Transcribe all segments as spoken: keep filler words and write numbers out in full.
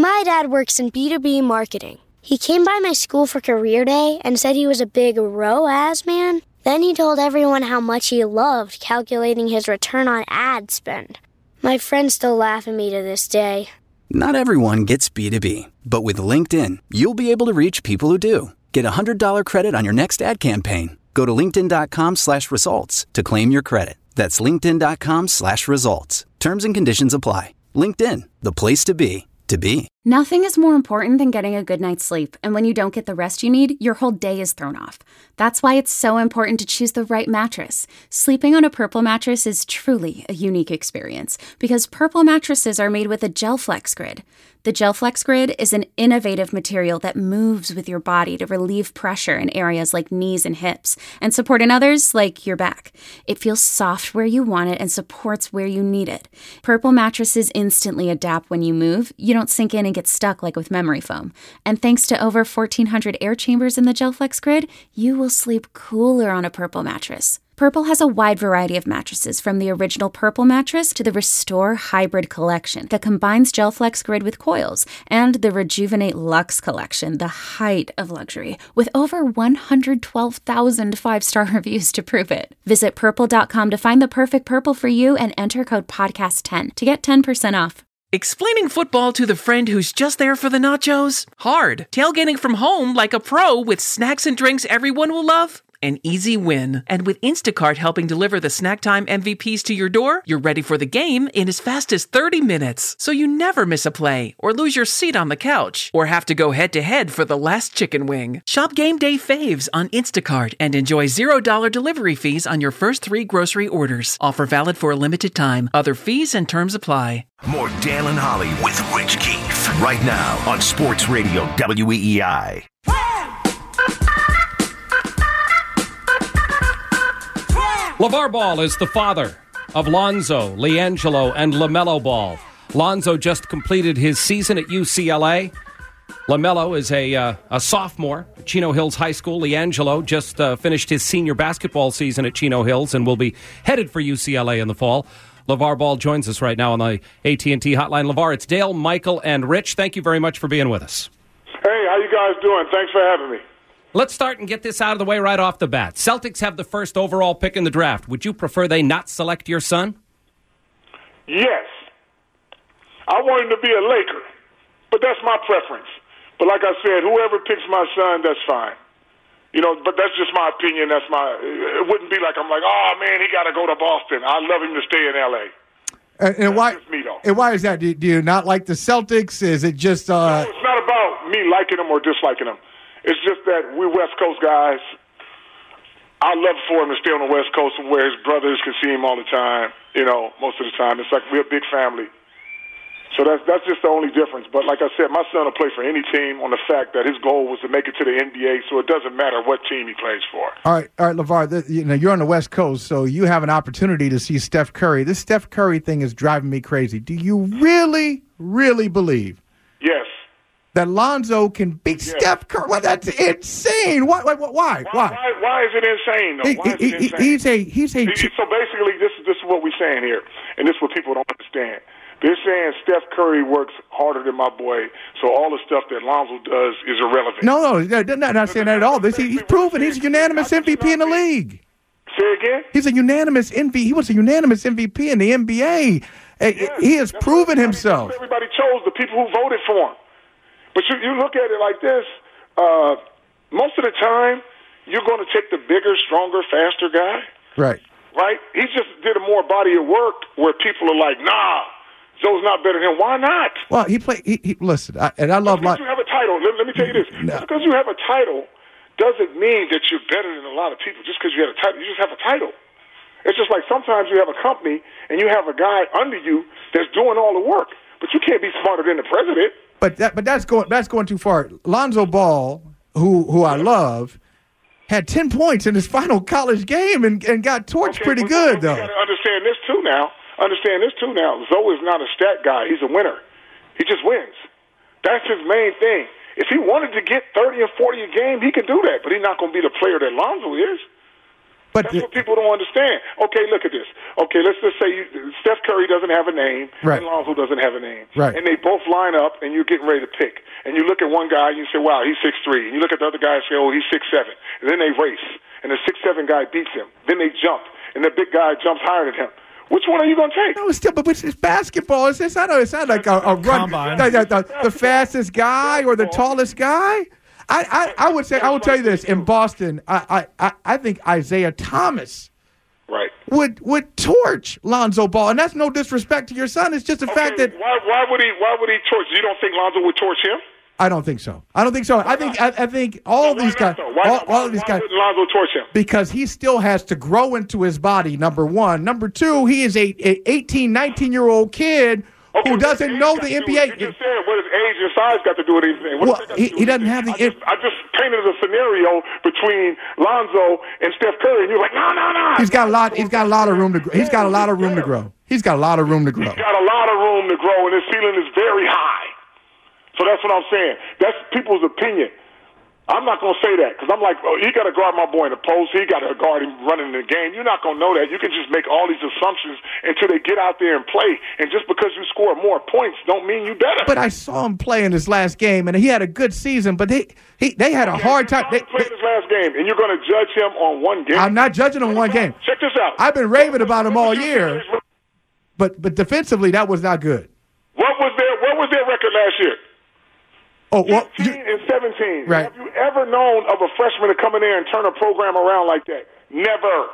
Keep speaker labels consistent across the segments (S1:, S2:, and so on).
S1: My dad works in B two B marketing. He came by my school for career day and said he was a big R O A S man. Then he told everyone how much he loved calculating his return on ad spend. My friends still laugh at me to this day.
S2: Not everyone gets B two B, but with LinkedIn, you'll be able to reach people who do. Get a one hundred dollars credit on your next ad campaign. Go to linkedin.com slash results to claim your credit. That's linkedin.com slash results. Terms and conditions apply. LinkedIn, the place to be, to be.
S3: Nothing is more important than getting a good night's sleep, and when you don't get the rest you need, your whole day is thrown off. That's why it's so important to choose the right mattress. Sleeping on a Purple mattress is truly a unique experience, because Purple mattresses are made with a GelFlex Grid. The GelFlex Grid is an innovative material that moves with your body to relieve pressure in areas like knees and hips, and support in others like your back. It feels soft where you want it and supports where you need it. Purple mattresses instantly adapt when you move. You don't sink in and get stuck like with memory foam. And thanks to over fourteen hundred air chambers in the GelFlex Grid, you will sleep cooler on a Purple mattress. Purple has a wide variety of mattresses, from the original Purple mattress to the Restore Hybrid collection that combines GelFlex Grid with coils, and the Rejuvenate Luxe collection, the height of luxury, with over one hundred twelve thousand five-star reviews to prove it. Visit purple dot com to find the perfect Purple for you and enter code podcast ten to get ten percent off.
S4: Explaining football to the friend who's just there for the nachos? Hard. Tailgating from home like a pro with snacks and drinks everyone will love? An easy win. And with Instacart helping deliver the snack time M V Ps to your door, you're ready for the game in as fast as thirty minutes. So you never miss a play, or lose your seat on the couch, or have to go head-to-head for the last chicken wing. Shop Game Day Faves on Instacart and enjoy zero dollars delivery fees on your first three grocery orders. Offer valid for a limited time. Other fees and terms apply.
S5: More Dan and Holly with Rich Keefe right now on Sports Radio W E E I.
S6: LeVar Ball is the father of Lonzo, LiAngelo, and LaMelo Ball. Lonzo just completed his season at U C L A. LaMelo is a uh, a sophomore at Chino Hills High School. LiAngelo just uh, finished his senior basketball season at Chino Hills and will be headed for U C L A in the fall. LeVar Ball joins us right now on the A T and T hotline. LeVar, it's Dale, Michael, and Rich. Thank you very much for being with us.
S7: Hey, how you guys doing? Thanks for having me.
S6: Let's start and get this out of the way right off the bat. Celtics have the first overall pick in the draft. Would you prefer they not select your son?
S7: Yes. I want him to be a Laker, but that's my preference. But like I said, whoever picks my son, that's fine. You know, but that's just my opinion. That's my. It wouldn't be like I'm like, oh man, he got to go to Boston. I love him to stay in L A.
S8: Uh, and why?
S7: Just me, though.
S8: And why is that? Do you, do you not like the Celtics? Is it just? Uh...
S7: No, it's not about me liking them or disliking them. It's just that we're West Coast guys. I love for him to stay on the West Coast where his brothers can see him all the time. You know, most of the time. It's like we're a big family. So that's that's just the only difference. But like I said, my son will play for any team on the fact that his goal was to make it to the N B A, so it doesn't matter what team he plays for.
S8: All right, all right, LeVar, the, you know, you're on the West Coast, so you have an opportunity to see Steph Curry. This Steph Curry thing is driving me crazy. Do you really, really believe
S7: Yes.
S8: that Lonzo can beat
S7: Yes.
S8: Steph Curry? Well, that's insane. Why? Why? Why?
S7: Why,
S8: Why?
S7: why, why is it insane, though?
S8: He-
S7: Why is
S8: he-
S7: it
S8: he-
S7: insane?
S8: he's a he's a.
S7: See, so basically, this is this is what we're saying here, and this is what people don't understand. They're saying Steph Curry works harder than my boy, so all the stuff that Lonzo does is irrelevant.
S8: No, no, they're not, not saying that at all. This, he, he's proven he's a unanimous M V P in the league.
S7: Say again?
S8: He's a unanimous M V P. He was a unanimous M V P in the N B A.
S7: Yes,
S8: he has
S7: that's
S8: proven
S7: what everybody-
S8: himself.
S7: that's what Everybody chose the people who voted for him. But you, you look at it like this. Uh, most of the time, you're going to take the bigger, stronger, faster guy.
S8: Right.
S7: Right? He just did a more body of work where people are like, nah, Joe's not better than him. Why not?
S8: Well, he played. He, he, listen, I, and I love
S7: Because
S8: my.
S7: you have a title. Let, let me tell you this.
S8: No.
S7: Just because you have a title doesn't mean that you're better than a lot of people just because you have a title. You just have a title. It's just like sometimes you have a company and you have a guy under you that's doing all the work, but you can't be smarter than the president.
S8: But that, but that's going that's going too far. Lonzo Ball, who who I love, had ten points in his final college game and, and got torched
S7: Okay,
S8: pretty
S7: but
S8: good
S7: You
S8: though.
S7: got to understand this too now. Understand this too now. Zoe is not a stat guy. He's a winner. He just wins. That's his main thing. If he wanted to get thirty and forty a game, he could do that, but he's not going to be the player that Lonzo is.
S8: But
S7: That's what people don't understand. Okay, look at this. Okay, let's just say you, Steph Curry doesn't have a name,
S8: right.
S7: and Lonzo doesn't have a name.
S8: Right.
S7: And they both line up, and you're getting ready to pick. And you look at one guy, and you say, wow, he's six three. And you look at the other guy and say, oh, he's six seven. And then they race, and the six seven guy beats him. Then they jump, and the big guy jumps higher than him. Which one are you going to take?
S8: No, it's still, but it's, it's basketball. It's, it's not, it's not like a, a run. The, the, the, the fastest guy or the tallest guy. I, I, I would say, I will tell you this. In Boston, I, I, I think Isaiah Thomas
S7: right.
S8: would would torch Lonzo Ball. And that's no disrespect to your son. It's just the
S7: okay,
S8: fact that.
S7: Why, why, would he, why would he torch? You don't think Lonzo would torch him?
S8: I don't think so. I don't think so. Why I think I, I think all
S7: no,
S8: these guys,
S7: so? why,
S8: all,
S7: why,
S8: all of these
S7: why
S8: guys,
S7: wouldn't Lonzo torch him?
S8: Because he still has to grow into his body. Number one, number two, he is a, a eighteen, nineteen year old kid
S7: okay,
S8: who doesn't know the N B A.
S7: You just said what does age and size got to do with anything? What
S8: well, he, he doesn't have the.
S7: I just, I just painted a scenario between Lonzo and Steph Curry, and you're like, no, no, no.
S8: He's got a lot. He's got a lot of room to grow. He's got a lot of room to grow. He's got a lot of room to grow.
S7: He's got a lot of room to grow, and his ceiling is very high. So that's what I'm saying. That's people's opinion. I'm not going to say that because I'm like, oh, he got to guard my boy in the post. He got to guard him running the game. You're not going to know that. You can just make all these assumptions until they get out there and play. And just because you score more points don't mean you better.
S8: But I saw him play in his last game, and he had a good season. But they he, they had a
S7: okay,
S8: hard time. They,
S7: played his last game, and you're going to judge him on one game?
S8: I'm not judging him on one game.
S7: Check this out.
S8: I've been raving about him all year. But but defensively, that was not good.
S7: What was their What was their record last year?
S8: Oh, well,
S7: fifteen and seventeen.
S8: Right.
S7: Have you ever known of a freshman to come in there and turn a program around like that? Never.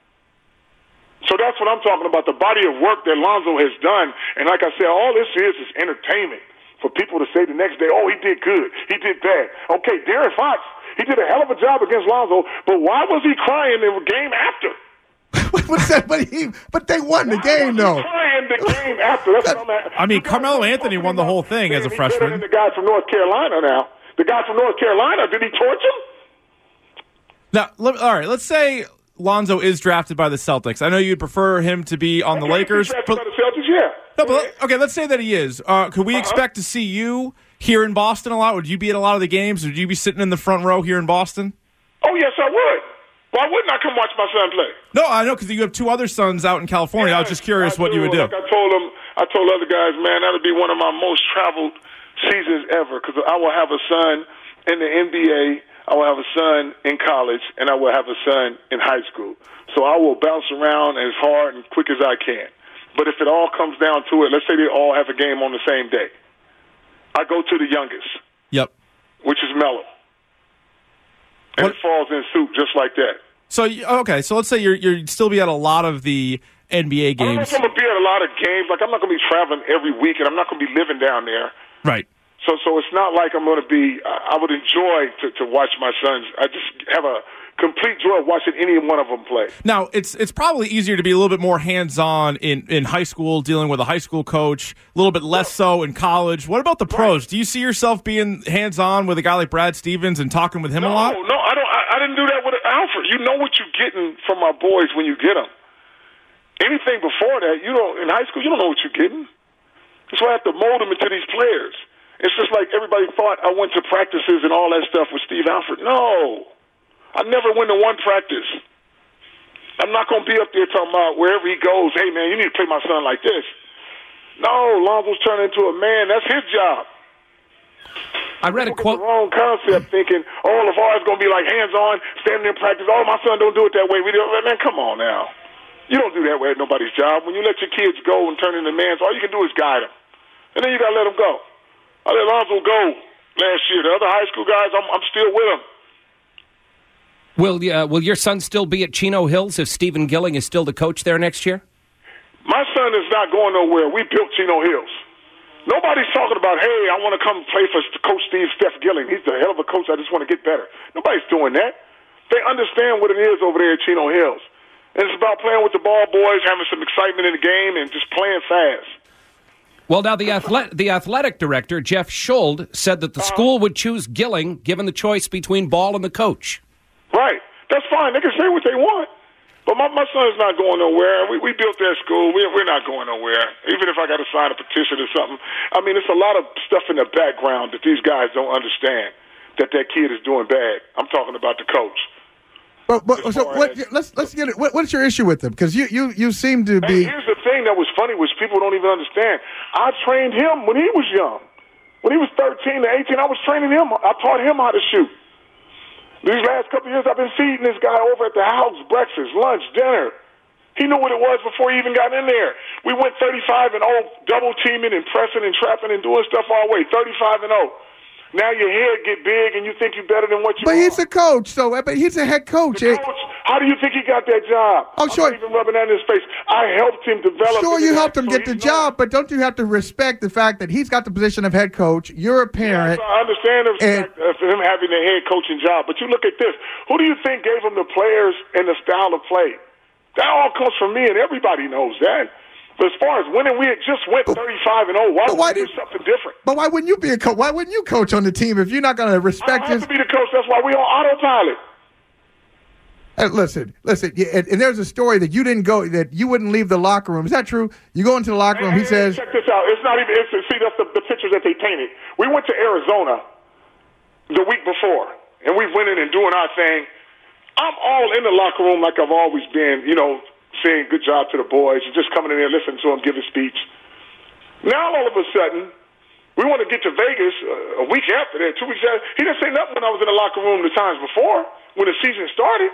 S7: So that's what I'm talking about, the body of work that Lonzo has done. And like I said, all this is is entertainment for people to say the next day, oh, he did good, he did bad. Okay, De'Aaron Fox, he did a hell of a job against Lonzo, but why was he crying in the game after?
S8: What's that? But, he, but they won the game, though.
S7: Crying the game after. That's what I'm at.
S9: I mean, Carmelo Anthony won the whole thing as a freshman.
S7: He's better than the guy from North Carolina now. The guy from North Carolina, did he torch him?
S9: Now, let, all right, let's say Lonzo is drafted by the Celtics. I know you'd prefer him to be on
S7: okay,
S9: the Lakers.
S7: Drafted
S9: but,
S7: by the Celtics, yeah.
S9: No, but, okay, let's say that he is. Uh, could we uh-huh. expect to see you here in Boston a lot? Would you be at a lot of the games? Would you be sitting in the front row here in Boston?
S7: Oh, yes, I would. Why wouldn't I come watch my son play?
S9: No, I know, because you have two other sons out in California. Yeah, I was just curious
S7: I
S9: what
S7: do.
S9: you would do.
S7: Like I told them, I told other guys, man, that'll be one of my most traveled seasons ever because I will have a son in the N B A, I will have a son in college, and I will have a son in high school. So I will bounce around as hard and quick as I can. But if it all comes down to it, let's say they all have a game on the same day. I go to the youngest.
S9: Yep.
S7: Which is Melo. And what? It falls in suit just like that.
S9: So, okay, so let's say you're, you'd still be at a lot of the N B A games.
S7: I'm not going to be at a lot of games. Like, I'm not going to be traveling every week, and I'm not going to be living down there.
S9: Right.
S7: So so it's not like I'm going to be – I would enjoy to, to watch my sons. I just have a complete joy of watching any one of them play.
S9: Now, it's it's probably easier to be a little bit more hands-on in, in high school, dealing with a high school coach, a little bit less so in college. What about the pros? Right. Do you see yourself being hands-on with a guy like Brad Stevens and talking with him
S7: no,
S9: a lot?
S7: No, I don't. I, I didn't do that with Alfred. You know what you're getting from my boys when you get them. Anything before that, you don't. In high school, you don't know what you're getting. That's why I have to mold them into these players. It's just like everybody thought I went to practices and all that stuff with Steve Alford. No. I never went to one practice. I'm not going to be up there talking about wherever he goes, hey, man, you need to play my son like this. No, Lonzo's turned into a man. That's his job.
S6: I read a quote.
S7: The wrong concept thinking, oh, LeVar's going to be like hands-on, standing in practice. Oh, my son don't do it that way. We do. Man, come on now. You don't do that way at nobody's job. When you let your kids go and turn into men, all you can do is guide them. And then you got to let them go. I let Lonzo go last year. The other high school guys, I'm, I'm still with them.
S6: Will uh, will your son still be at Chino Hills if Stephen Gilling is still the coach there next year?
S7: My son is not going nowhere. We built Chino Hills. Nobody's talking about, hey, I want to come play for Coach Steve Steph Gilling. He's the hell of a coach. I just want to get better. Nobody's doing that. They understand what it is over there at Chino Hills. And it's about playing with the ball boys, having some excitement in the game, and just playing fast.
S6: Well, now the athletic, the athletic director, Jeff Schuld, said that the uh-huh. school would choose Gilling given the choice between Ball and the coach.
S7: Right. That's fine. They can say what they want. But my, my son's not going nowhere. We, we built that school. We, we're not going nowhere. Even if I got to sign a petition or something. I mean, it's a lot of stuff in the background that these guys don't understand, that that kid is doing bad. I'm talking about the coach.
S8: But, but so what? As, let's let's get it. What, what's your issue with him? Because you, you you seem to be.
S7: And here's the thing that was funny, which people don't even understand. I trained him when he was young. When he was thirteen to eighteen, I was training him. I taught him how to shoot. These last couple of years, I've been feeding this guy over at the house breakfast, lunch, dinner. He knew what it was before he even got in there. We went thirty-five and oh, double teaming and pressing and trapping and doing stuff all the way. thirty-five and oh. Now your head get big and you think you're better than what you
S8: but
S7: are.
S8: But he's a coach, so but he's a head coach.
S7: The coach. How do you think he got that job?
S8: Oh, sure.
S7: I'm not even rubbing that in his face. I helped him develop.
S8: Sure, you helped him get the job, but don't you have to respect the fact that he's got the position of head coach? You're a parent.
S7: Yes, I understand the fact of him having the head coaching job, but you look at this. Who do you think gave him the players and the style of play? That all comes from me, and everybody knows that. But as far as winning, we had just went thirty-five and oh. Why would we do something different?
S8: But why wouldn't you be a coach? Why wouldn't you coach on the team if you're not going to respect
S7: I have
S8: his?
S7: to be the coach. That's why we on autopilot.
S8: Hey, listen, listen. And, and there's a story that you didn't go, that you wouldn't leave the locker room. Is that true? You go into the locker room.
S7: Hey,
S8: he
S7: hey,
S8: says,
S7: "Check this out. It's not even. It's, see, that's the, the pictures that they painted. We went to Arizona the week before, and we went in and doing our thing. I'm all in the locker room like I've always been. You know." Saying good job to the boys and just coming in there listening to him give a speech. Now all of a sudden, we want to get to Vegas uh, a week after that, two weeks after. He didn't say nothing when I was in the locker room the times before when the season started.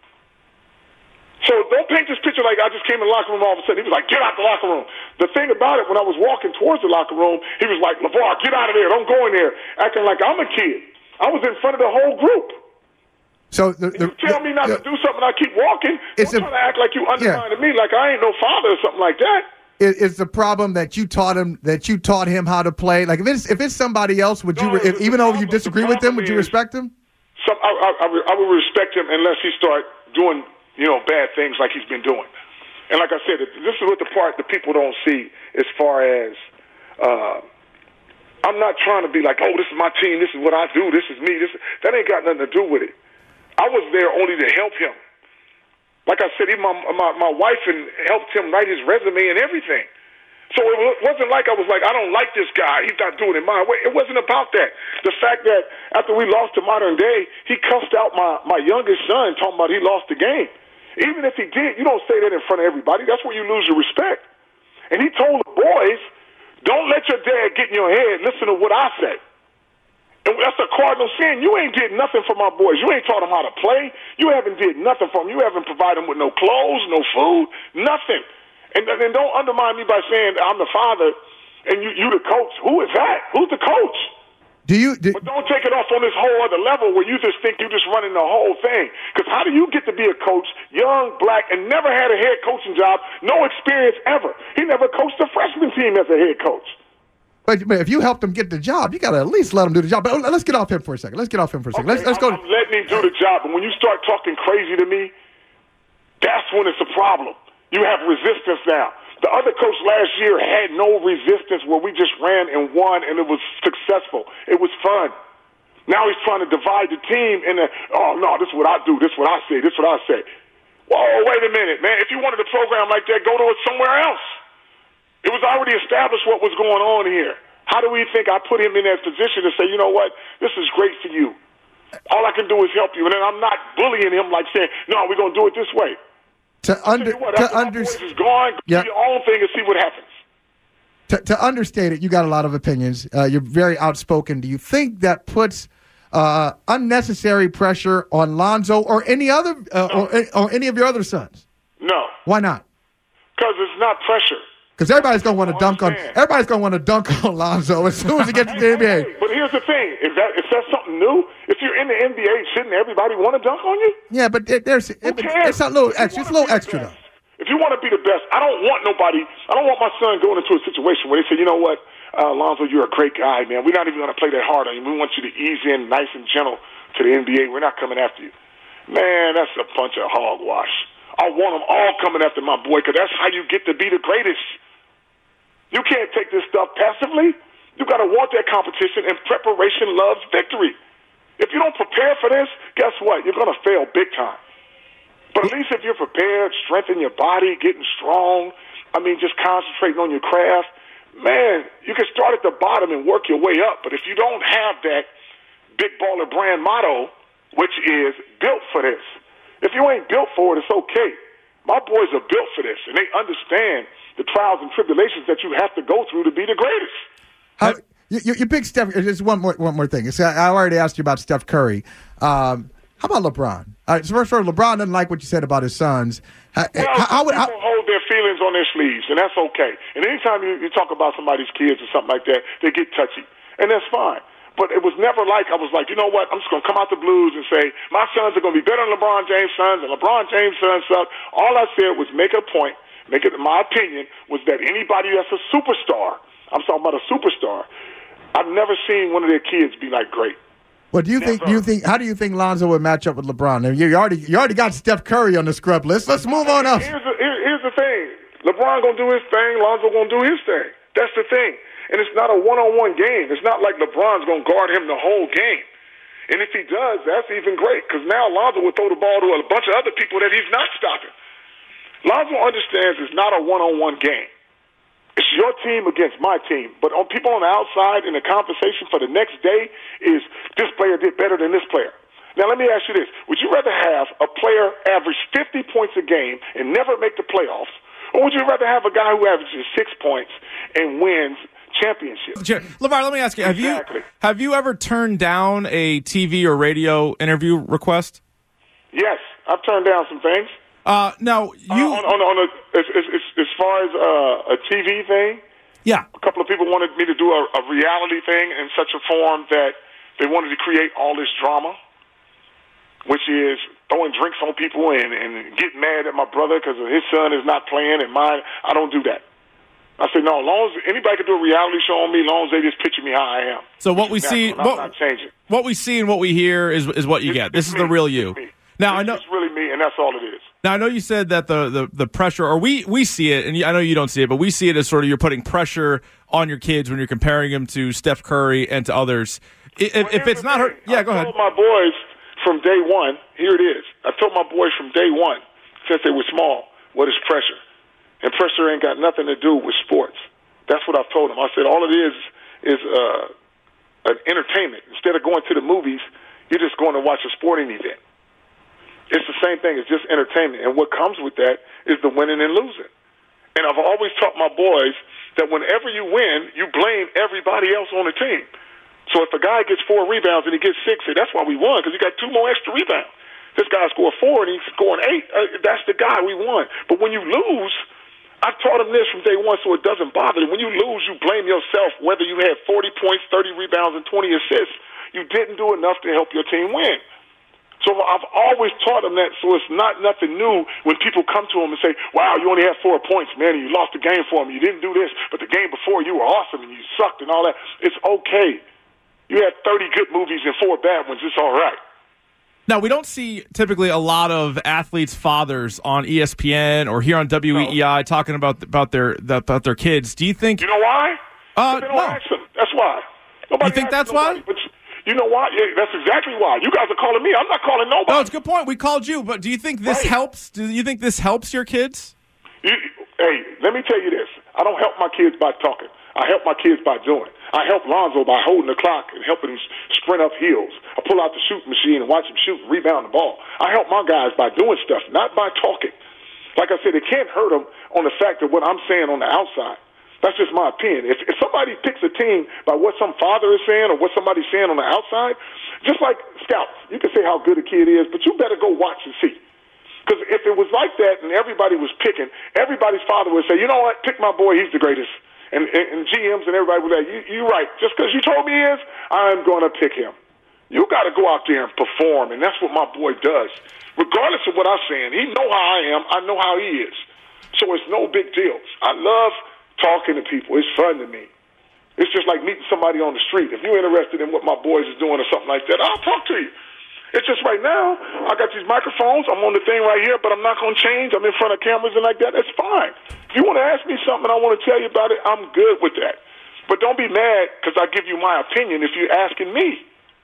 S7: So don't paint this picture like I just came in the locker room all of a sudden. He was like, get out the locker room. The thing about it, when I was walking towards the locker room, he was like, LeVar, get out of there. Don't go in there. Acting like I'm a kid. I was in front of the whole group.
S8: So the, the,
S7: you tell
S8: the,
S7: me not the, to do something, I keep walking. Don't try to act like you undermining yeah. me, like I ain't no father or something like that.
S8: Is, is the problem that you taught him that you taught him how to play? Like if it's if it's somebody else, would no, you if, even though you disagree with them, would you respect him?
S7: Some, I, I, I would respect him unless he start doing you know bad things like he's been doing. And like I said, this is what the part that people don't see as far as. Uh, I'm not trying to be like, oh, this is my team, this is what I do, this is me. This that ain't got nothing to do with it. I was there only to help him. Like I said, even my, my, my wife and helped him write his resume and everything. So it wasn't like I was like, I don't like this guy. He's not doing it my way. It wasn't about that. The fact that after we lost to Modern Day, he cussed out my, my youngest son talking about he lost the game. Even if he did, you don't say that in front of everybody. That's where you lose your respect. And he told the boys, don't let your dad get in your head. Listen to what I say. And that's a cardinal sin. You ain't did nothing for my boys. You ain't taught them how to play. You haven't did nothing for them. You haven't provided them with no clothes, no food, nothing. And then don't undermine me by saying I'm the father and you you the coach. Who is that? Who's the coach?
S8: Do you? Do,
S7: but don't take it off on this whole other level where you just think you just running the whole thing. Because how do you get to be a coach, young, black, and never had a head coaching job, no experience ever? He never coached a freshman team as a head coach.
S8: But, but if you helped him get the job, you got to at least let him do the job. But let's get off him for a second. Let's get off him for a second.
S7: Okay,
S8: let's, let's go.
S7: I'm letting him do the job. But when you start talking crazy to me, that's when it's a problem. You have resistance now. The other coach last year had no resistance where we just ran and won, and it was successful. It was fun. Now he's trying to divide the team in the, oh, no, this is what I do. This is what I say. This is what I say. Whoa, wait a minute, man. If you wanted a program like that, go to it somewhere else. It was already established what was going on here. How do we think I put him in that position to say, you know what, this is great for you. All I can do is help you. And then I'm not bullying him like saying, no, we're going to do it this way.
S8: To, under,
S7: what,
S8: to understand.
S7: After my voice is gone,
S8: yep.
S7: do your own thing and see what happens.
S8: To, to understate it, you got a lot of opinions. Uh, you're very outspoken. Do you think that puts uh, unnecessary pressure on Lonzo or any other uh,
S7: no.
S8: or, or any of your other sons?
S7: No.
S8: Why not?
S7: Because it's not pressure.
S8: Because everybody's gonna want to dunk on everybody's gonna want to dunk on Lonzo as soon as he gets to the N B A.
S7: But here's the thing: if that if that's something new, if you're in the N B A, shouldn't everybody want to dunk on you?
S8: Yeah, but it, there's it, it's a little extra. It's a little extra though.
S7: If you want to be the best, I don't want nobody. I don't want my son going into a situation where they say, you know what, uh, Lonzo, you're a great guy, man. We're not even going to play that hard on you. We want you to ease in, nice and gentle to the N B A. We're not coming after you, man. That's a bunch of hogwash. I want them all coming after my boy because that's how you get to be the greatest. You can't take this stuff passively. You got to want that competition, and preparation loves victory. If you don't prepare for this, guess what? You're going to fail big time. But at least if you're prepared, strengthen your body, getting strong, I mean, just concentrating on your craft, man, you can start at the bottom and work your way up. But if you don't have that Big Baller Brand motto, which is built for this, If you ain't built for it, it's okay. My boys are built for this, and they understand the trials and tribulations that you have to go through to be the greatest.
S8: How, you, you big Steph. Just one more one more thing. I already asked you about Steph Curry. Um, how about LeBron? Uh, so first, first, LeBron doesn't like what you said about his sons. How,
S7: well,
S8: how, how would, how,
S7: people hold their feelings on their sleeves, and that's okay. And anytime you, you talk about somebody's kids or something like that, they get touchy, and that's fine. But it was never like I was like, you know what? I'm just going to come out the blues and say my sons are going to be better than LeBron James' sons and LeBron James' sons. All I said was make a point. Make it. My opinion was that anybody that's a superstar, I'm talking about a superstar. I've never seen one of their kids be like great.
S8: Well, do you never. think? Do you think? How do you think Lonzo would match up with LeBron? You already, you already got Steph Curry on the scrub list. Let's move on up.
S7: Here's the, here, here's the thing: LeBron gonna do his thing. Lonzo gonna do his thing. That's the thing. And it's not a one-on-one game. It's not like LeBron's going to guard him the whole game. And if he does, that's even great because now Lonzo will throw the ball to a bunch of other people that he's not stopping. Lonzo understands it's not a one-on-one game. It's your team against my team. But on people on the outside in the conversation for the next day is this player did better than this player. Now, let me ask you this. Would you rather have a player average fifty points a game and never make the playoffs, or would you rather have a guy who averages six points and wins championship?
S9: LeVar, let me ask you: Have exactly. you have you ever turned down a T V or radio interview request?
S7: Yes, I've turned down some things.
S9: Uh, now you
S7: uh, on, on, on a, as, as, as far as uh, a T V thing.
S9: Yeah,
S7: a couple of people wanted me to do a, a reality thing in such a form that they wanted to create all this drama, which is throwing drinks on people and, and getting mad at my brother because his son is not playing and mine. I don't do that. I said, no, as long as anybody can do a reality show on me, as long as they just picture me how I am.
S9: So what we see, what,
S7: not changing.
S9: what we see and what we hear is is what you
S7: it's,
S9: get. This is
S7: me.
S9: the real you. Now
S7: it's,
S9: I know
S7: it's really me, and that's all it is.
S9: Now I know you said that the, the, the pressure, or we, we see it, and I know you don't see it, but we see it as sort of you're putting pressure on your kids when you're comparing them to Steph Curry and to others. If,
S7: well,
S9: if it's not her, yeah,
S7: I
S9: go ahead.
S7: I told my boys from day one, here it is. I told my boys from day one, since they were small, what is pressure? And pressure ain't got nothing to do with sports. That's what I've told them. I said all it is is uh, an entertainment. Instead of going to the movies, you're just going to watch a sporting event. It's the same thing. It's just entertainment. And what comes with that is the winning and losing. And I've always taught my boys that whenever you win, you blame everybody else on the team. So if a guy gets four rebounds and he gets six, say, that's why we won, because he got two more extra rebounds. This guy scored four and he's scoring eight. Uh, that's the guy we won. But when you lose, I've taught him this from day one so it doesn't bother him. When you lose, you blame yourself, whether you had forty points, thirty rebounds, and twenty assists. You didn't do enough to help your team win. So I've always taught them that, so it's not nothing new when people come to them and say, wow, you only had four points, man, and you lost the game for me. You didn't do this, but the game before you were awesome and you sucked and all that. It's okay. You had thirty good movies and four bad ones. It's all right.
S9: Now, we don't see typically a lot of athletes' fathers on E S P N or here on W E E I no. talking about about their about their kids. Do you think?
S7: You know why?
S9: Uh,
S7: they don't
S9: no.
S7: ask them. That's why. Nobody
S9: you think that's
S7: nobody,
S9: why?
S7: But you know why? Yeah, that's exactly why. You guys are calling me. I'm not calling nobody.
S9: No, it's a good point. We called you, but do you think this
S7: right.
S9: helps? Do you think this helps your kids?
S7: You, hey, let me tell you this. I don't help my kids by talking. I help my kids by doing. I help Lonzo by holding the clock and helping him sprint up hills. I pull out the shooting machine and watch him shoot and rebound the ball. I help my guys by doing stuff, not by talking. Like I said, it can't hurt them on the fact of what I'm saying on the outside. That's just my opinion. If, if somebody picks a team by what some father is saying or what somebody's saying on the outside, just like scouts, you can say how good a kid is, but you better go watch and see. Because if it was like that and everybody was picking, everybody's father would say, you know what, pick my boy, he's the greatest. And, and, and G Ms and everybody would say, you, you're right. Just because you told me he is, I'm going to pick him. You got to go out there and perform, and that's what my boy does. Regardless of what I'm saying, he know how I am. I know how he is. So it's no big deal. I love talking to people. It's fun to me. It's just like meeting somebody on the street. If you're interested in what my boys is doing or something like that, I'll talk to you. It's just right now, I got these microphones. I'm on the thing right here, but I'm not going to change. I'm in front of cameras and like that. That's fine. If you want to ask me something and I want to tell you about it, I'm good with that. But don't be mad because I give you my opinion if you're asking me.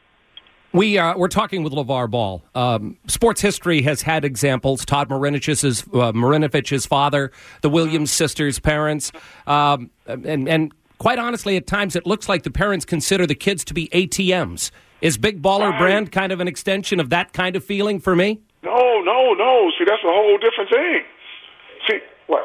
S6: We, uh, we're talking with LeVar Ball. Um, sports history has had examples. Todd Marinovich's, uh, Marinovich's father, the Williams sisters' parents. Um, and, and quite honestly, at times it looks like the parents consider the kids to be A T Ms. Is Big Baller right. Brand kind of an extension of that kind of feeling for me?
S7: No, no, Oh, no. See, that's a whole different thing. See, what?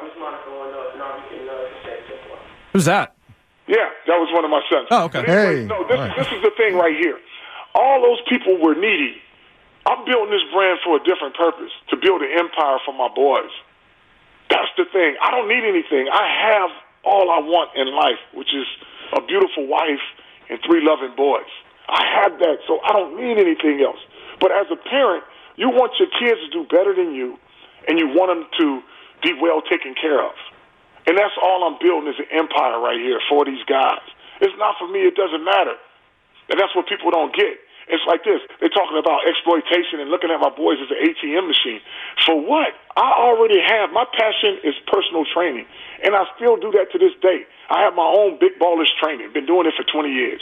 S9: Who's that?
S7: Yeah, that was one of my sons.
S9: Oh, okay.
S8: Hey.
S7: No, this,
S8: Right.
S7: this is the thing right here. All those people were needy. I'm building this brand for a different purpose, to build an empire for my boys. That's the thing. I don't need anything. I have all I want in life, which is a beautiful wife and three loving boys. I have that, so I don't need anything else. But as a parent, you want your kids to do better than you, and you want them to be well taken care of. And that's all I'm building is an empire right here for these guys. It's not for me. It doesn't matter. And that's what people don't get. It's like this. They're talking about exploitation and looking at my boys as an A T M machine. For what? I already have. My passion is personal training, and I still do that to this day. I have my own Big Ballers training. Been doing it for twenty years.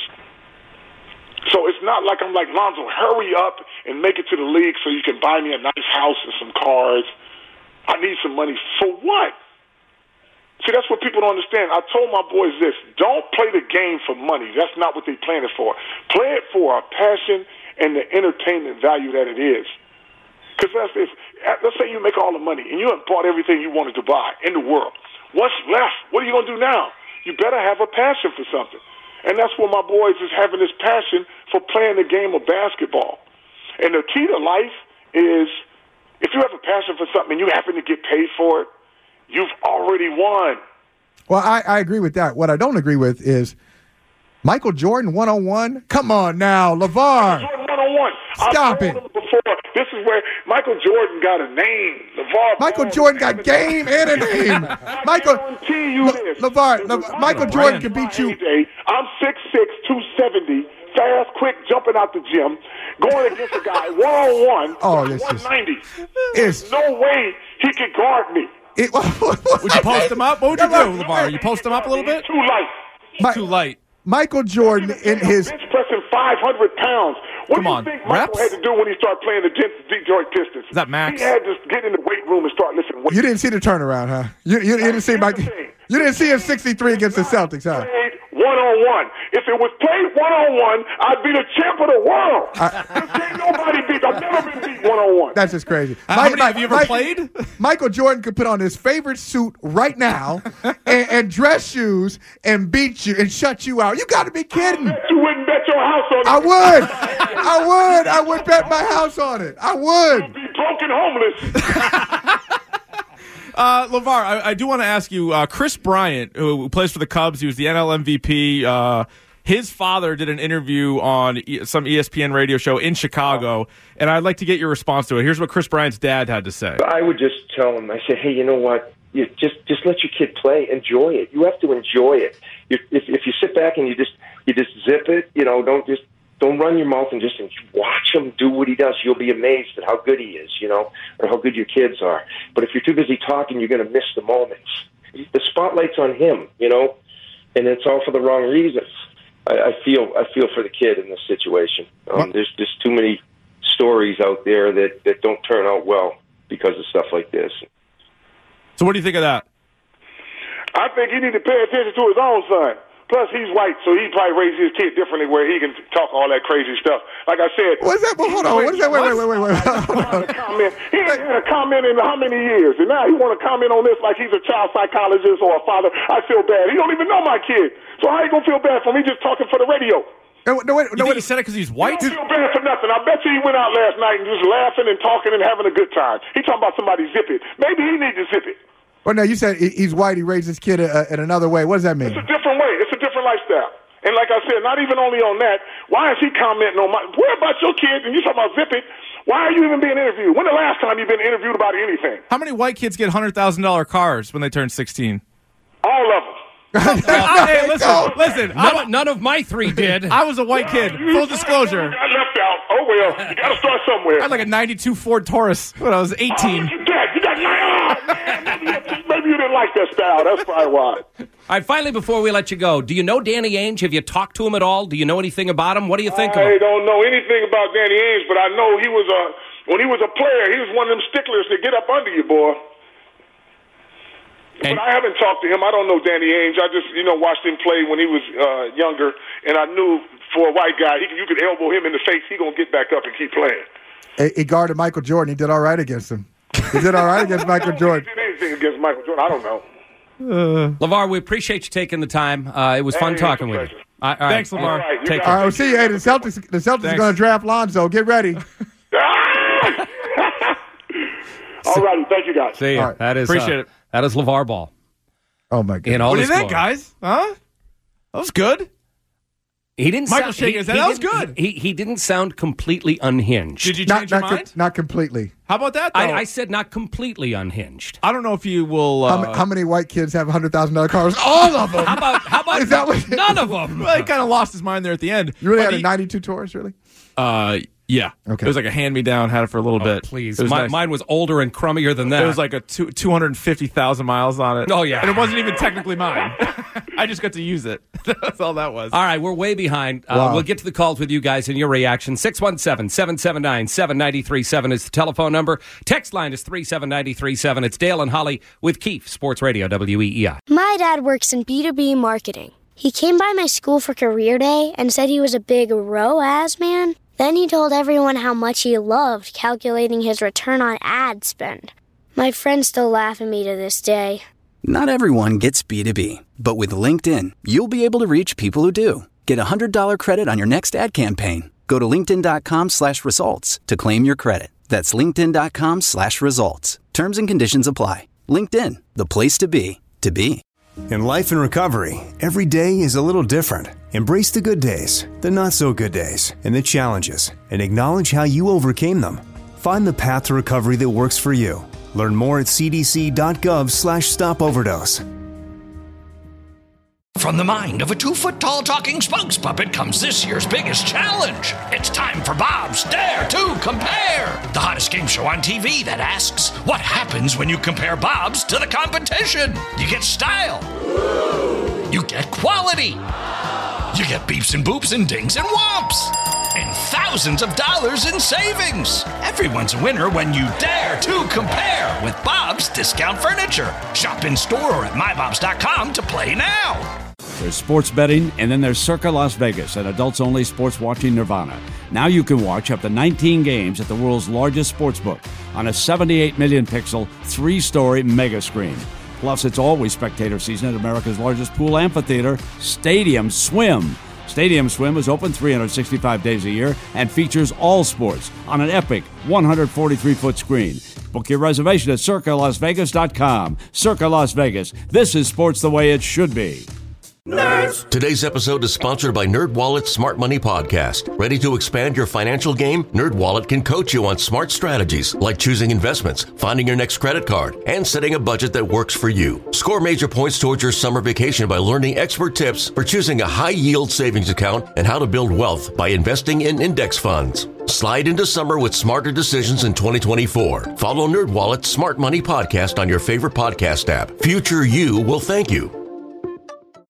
S7: So it's not like I'm like, Lonzo, hurry up and make it to the league so you can buy me a nice house and some cars. I need some money. For what? See, that's what people don't understand. I told my boys this. Don't play the game for money. That's not what they planned it for. Play it for our passion and the entertainment value that it is. Because let's, let's say you make all the money and you have bought everything you wanted to buy in the world. What's left? What are you going to do now? You better have a passion for something. And that's what my boys is having this passion for playing the game of basketball. And the key to life is if you have a passion for something and you happen to get paid for it, you've already won.
S8: Well, I, I agree with that. What I don't agree with is Michael Jordan one oh one. Come on now, LeVar.
S7: Jordan one oh one.
S8: Stop
S7: I
S8: it.
S7: told him before, this is where Michael Jordan got a name. LeVar
S8: Michael
S7: Ball
S8: Jordan got game and a name. Michael,
S7: I guarantee you
S8: Le-
S7: this.
S8: LeVar, Le- Michael Jordan can beat you.
S7: A J, I'm six six, two seventy, fast, quick, jumping out the gym, going against a guy one-on-one,
S8: Oh, this is-
S7: one ninety.
S8: It's-
S7: There's no way he could guard me.
S8: It,
S9: Would you post him up? What would you do, LeVar? You post him up a little bit?
S7: Too light.
S8: My-
S9: Too light.
S8: Michael Jordan in his
S7: bench pressing five hundred pounds. What
S9: Come
S7: do you
S9: on,
S7: think Michael
S9: reps?
S7: had to do when he started playing the De- Detroit Pistons?
S9: Is that Max?
S7: He had to get in the weight room and start lifting weights.
S8: You didn't see the turnaround, huh? You, you, you didn't see Mike. You didn't see him sixty-three against the Celtics, huh?
S7: Played one-on-one. If it was played one-on-one, I'd be the champ of the world. There ain't nobody beat. I've never been beat one-on-one.
S8: That's just crazy.
S9: How
S8: Mike-
S9: many
S8: Mike-
S9: have you ever
S8: Mike-
S9: played?
S8: Michael Jordan could put on his favorite suit right now and, and dress shoes and beat you and shut you out. You got to be kidding.
S7: You wouldn't bet your house on it.
S8: I would. I would. I would bet my house on it. I would.
S7: Be broken homeless.
S9: Uh, LeVar, I, I do want to ask you, uh, Chris Bryant, who plays for the Cubs, he was the N L M V P. Uh, his father did an interview on e- some E S P N radio show in Chicago, and I'd like to get your response to it. Here's what Chris Bryant's dad had to say.
S10: I would just tell him, I say, hey, you know what? You just just let your kid play, enjoy it. You have to enjoy it. If if, if you sit back and you just you just zip it, you know, don't just don't run your mouth and just watch him do what he does. You'll be amazed at how good he is, you know, or how good your kids are. But if you're too busy talking, you're going to miss the moments. The spotlight's on him, you know, and it's all for the wrong reasons. I, I feel I feel for the kid in this situation. Um, there's just too many stories out there that, that don't turn out well because of stuff like this.
S9: So what do you think of that?
S7: I think he need to pay attention to his own son. Plus, he's white, so he probably raised his kid differently where he can talk all that crazy stuff. Like I said...
S8: What's that? Well, hold on. What is that? Wait, wait, wait, wait, wait. Hold on.
S7: Comment. He ain't had a comment in how many years? And now he want to comment on this like he's a child psychologist or a father. I feel bad. He don't even know my kid. So how you going to feel bad for me just talking for the radio?
S8: No, no, wait,
S9: You
S8: no,
S9: think
S8: wait.
S9: he said it because he's white?
S7: He don't feel bad for nothing. I bet you he went out last night and just laughing and talking and having a good time. He talking about somebody zip it. Maybe he needs to zip it.
S8: Well, no, you said he- he's white. He raised his kid uh, in another way. What does that mean?
S7: It's a different way. It's a different lifestyle. And like I said, not even only on that, why is he commenting on my... What about your kids? And you talking about zip it. Why are you even being interviewed? When the last time you been interviewed about anything?
S9: How many white kids get one hundred thousand dollars cars when they turn sixteen?
S7: All of them.
S9: Hey, listen, listen.
S6: None,
S9: I'm a-
S6: none of my three did.
S9: I was a white kid. Full disclosure.
S7: I left out. Oh, well. You got to start somewhere.
S9: I had like a ninety-two Ford Taurus when I was
S7: Oh,
S9: eighteen.
S7: you got, you got, oh, man, maybe, maybe you didn't like that style. That's probably why.
S6: All right, finally, before we let you go, do you know Danny Ainge? Have you talked to him at all? Do you know anything about him? What do you think of
S7: I
S6: him?
S7: don't know anything about Danny Ainge, but I know he was a when he was a player, he was one of them sticklers that get up under you, boy.
S6: And-
S7: but I haven't talked to him. I don't know Danny Ainge. I just, you know, watched him play when he was uh, younger, and I knew for a white guy, he, you could elbow him in the face, he gonna get back up and keep playing.
S8: He he guarded Michael Jordan. He did all right against him. He did all right against Michael Jordan.
S7: He did anything against Michael Jordan. I don't know.
S6: Uh, LeVar, we appreciate you taking the time. Uh, it was fun
S7: hey,
S6: talking with you. All right,
S9: Thanks, LeVar.
S7: All right,
S6: Take
S8: All right, we'll see you. Hey, the Celtics, the Celtics are going to draft Lonzo. Get ready.
S7: All righty. Thank you, guys.
S6: See you.
S8: Right.
S6: That is,
S9: Appreciate
S6: uh,
S9: it.
S6: That is LeVar Ball.
S8: Oh, my God.
S6: In all
S9: What do you
S6: his
S9: think,
S6: glory.
S9: guys? Huh? That was good.
S6: He didn't
S9: Michael
S6: sound,
S9: shaking
S6: he,
S9: his head.
S6: he
S9: That was
S6: didn't-
S9: good.
S6: He, he didn't sound completely unhinged.
S9: Did you
S8: Not,
S9: change your
S8: not, com-
S9: mind?
S8: not completely.
S9: How about that, though?
S6: I, I said not completely unhinged.
S9: I don't know if you will. Uh,
S8: How, ma- how many white kids have one hundred thousand dollars cars? All of them.
S6: How about how about
S8: Is that what-
S6: none of them?
S9: well, he kind of lost his mind there at the end.
S8: You really
S9: But
S8: had a
S9: he-
S8: ninety-two Taurus, really?
S9: Uh, yeah.
S8: Okay.
S9: It was like a hand-me-down. Had it for a little
S6: Oh,
S9: bit.
S6: please,
S9: It was
S6: My,
S9: nice.
S6: mine was older and crummier than that.
S9: It was like a two, two hundred fifty thousand miles on it.
S6: Oh, yeah.
S9: And it wasn't even technically mine. I just got to use it. That's all that was.
S6: All right, we're way behind. Uh,
S8: Wow.
S6: We'll get to the calls with you guys and your reaction. six one seven, seven seven nine, seven nine three seven is the telephone number. Text line is three seven nine three seven. It's Dale and Holly with Keefe, Sports Radio, W E E I.
S1: My dad works in B two B marketing. He came by my school for career day and said he was a big R O A S man. Then he told everyone how much he loved calculating his return on ad spend. My friends still laugh at me to this day.
S2: Not everyone gets B two B, but with LinkedIn, you'll be able to reach people who do. Get a one hundred dollars credit on your next ad campaign. Go to linkedin.com slash results to claim your credit. That's linkedin.com slash results. Terms and conditions apply. LinkedIn, the place to be, to be.
S11: In life and recovery, every day is a little different. Embrace the good days, the not so good days, and the challenges, and acknowledge how you overcame them. Find the path to recovery that works for you. Learn more at cdc.gov slash stop overdose.
S12: From the mind of a two-foot-tall talking spokes puppet comes this year's biggest challenge. It's time for Bob's Dare to Compare, the hottest game show on T V that asks, what happens when you compare Bob's to the competition? You get style. You get quality. You get beeps and boops and dings and whomps. And thousands of dollars in savings. Everyone's a winner when you dare to compare with Bob's Discount Furniture. Shop in store or at my bobs dot com to play now.
S13: There's sports betting, and then there's Circa Las Vegas, an adults-only sports watching nirvana. Now you can watch up to nineteen games at the world's largest sports book on a seventy-eight million pixel, three-story mega screen. Plus, it's always spectator season at America's largest pool amphitheater, Stadium Swim. Stadium Swim is open three hundred sixty-five days a year and features all sports on an epic one hundred forty-three foot screen. Book your reservation at circa las vegas dot com. Circa Las Vegas. This is sports the way it should be.
S14: Nerds. Today's episode is sponsored by NerdWallet's Smart Money Podcast. Ready to expand your financial game? NerdWallet can coach you on smart strategies like choosing investments, finding your next credit card, and setting a budget that works for you. Score major points towards your summer vacation by learning expert tips for choosing a high-yield savings account and how to build wealth by investing in index funds. Slide into summer with smarter decisions in twenty twenty-four. Follow NerdWallet's Smart Money Podcast on your favorite podcast app. Future you will thank you.